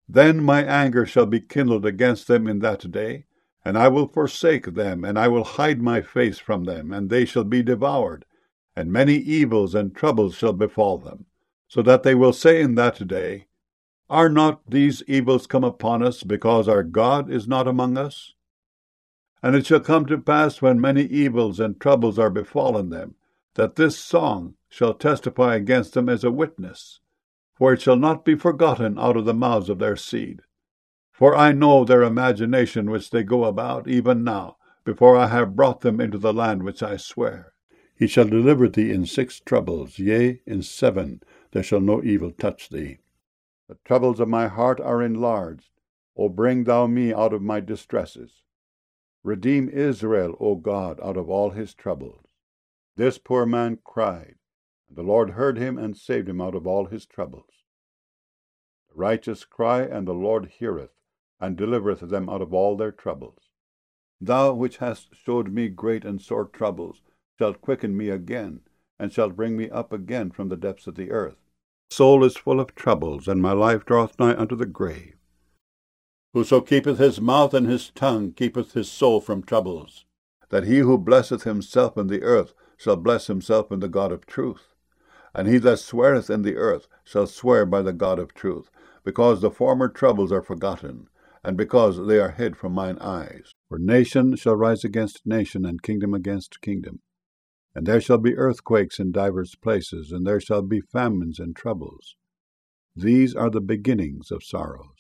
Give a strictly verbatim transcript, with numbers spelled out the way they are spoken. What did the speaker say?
Then my anger shall be kindled against them in that day, and I will forsake them, and I will hide my face from them, and they shall be devoured, and many evils and troubles shall befall them, so that they will say in that day, Are not these evils come upon us, because our God is not among us? And it shall come to pass, when many evils and troubles are befallen them, that this song shall testify against them as a witness, for it shall not be forgotten out of the mouths of their seed. For I know their imagination which they go about, even now, before I have brought them into the land which I swear. He shall deliver thee in six troubles, yea, in seven there shall no evil touch thee. The troubles of my heart are enlarged. O bring thou me out of my distresses. Redeem Israel, O God, out of all his troubles. This poor man cried, and the Lord heard him and saved him out of all his troubles. The righteous cry, and the Lord heareth, and delivereth them out of all their troubles. Thou which hast showed me great and sore troubles, shalt quicken me again, and shalt bring me up again from the depths of the earth. My soul is full of troubles, and my life draweth nigh unto the grave. Whoso keepeth his mouth and his tongue keepeth his soul from troubles. That he who blesseth himself in the earth shall bless himself in the God of truth. And he that sweareth in the earth shall swear by the God of truth, because the former troubles are forgotten, and because they are hid from mine eyes. For nation shall rise against nation, and kingdom against kingdom. And there shall be earthquakes in divers places, and there shall be famines and troubles. These are the beginnings of sorrows.